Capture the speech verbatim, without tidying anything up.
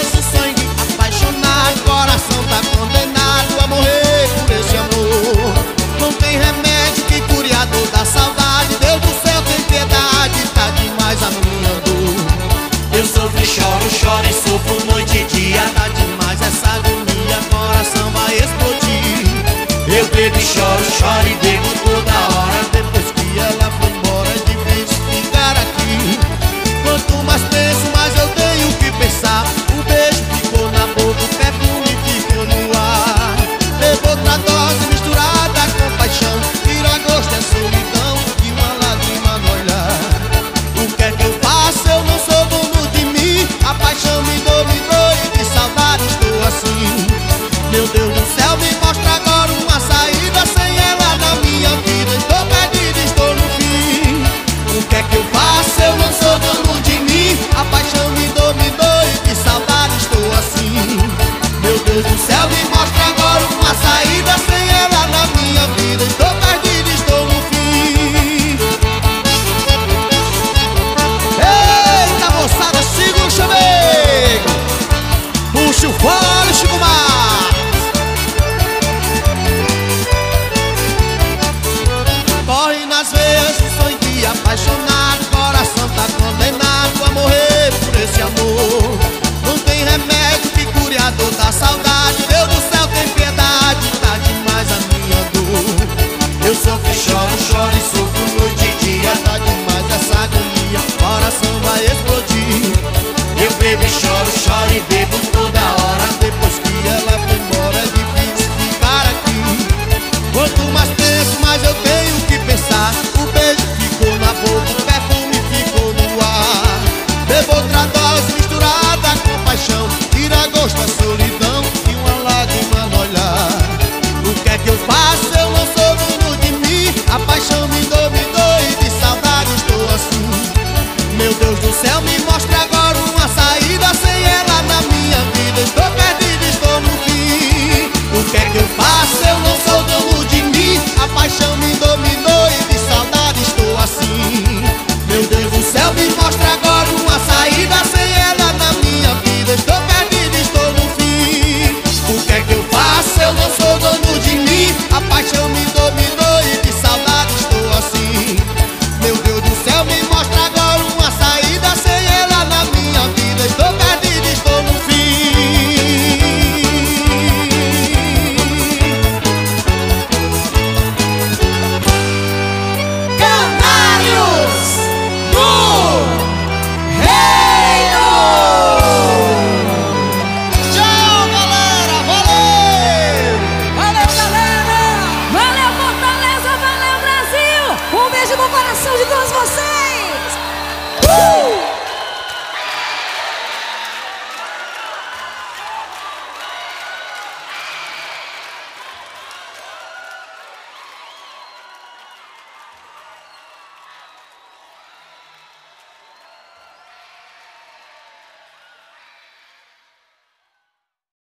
nosso sangue apaixonado. Coração tá condenado a morrer por esse amor. Não tem remédio que cure a dor da saudade. Deus do céu, tem piedade, tá demais a minha dor. Eu sofro e choro, choro e sofro noite e dia. Tá demais essa agonia, coração vai explodir. Eu bebo e choro, choro e